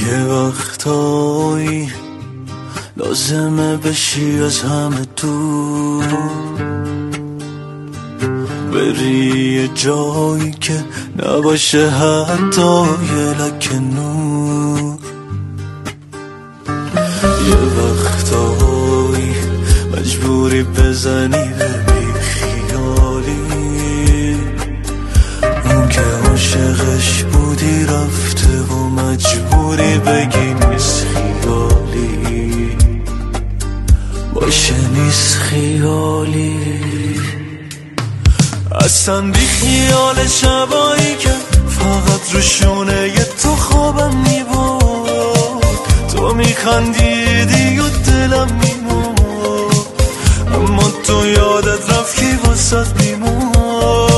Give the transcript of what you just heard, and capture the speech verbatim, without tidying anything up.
یه وقتایی لازمه بشی از همه دور، بری یه جایی که نباشه حتی یه لکه نور. یه وقتایی مجبوری بزنی به بی خیالی، اون که عاشقش بودی رفته و مجبوری بگی نیست خیالی، باشه نیست خیالی. اصلا بی خیال شبایی که فقط رو شونه یه تو خوابم میبود، تو میخندیدی و دلم میمود، اما تو یادت رفت کی واسد میمود.